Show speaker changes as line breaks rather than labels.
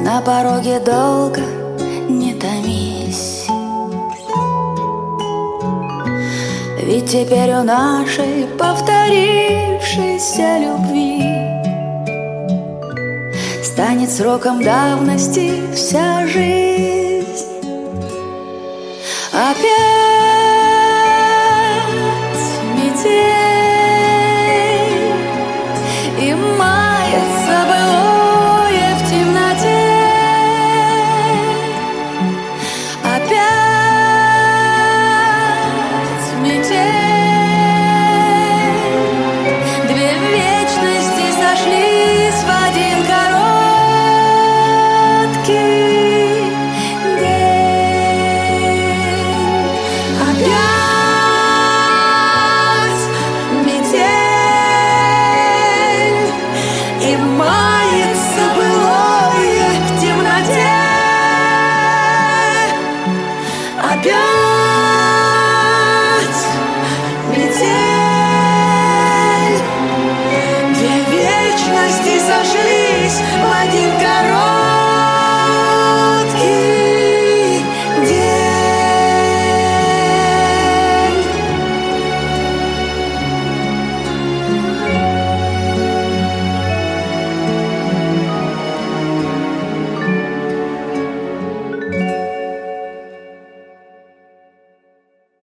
На пороге долго не томись, ведь теперь у нашей повторившейся любви станет сроком давности вся жизнь. Опять метель и мается былое в темноте. Опять метель, две вечности сошлись в один короткий день. Опять метель и мается былое в темноте. Опять метель.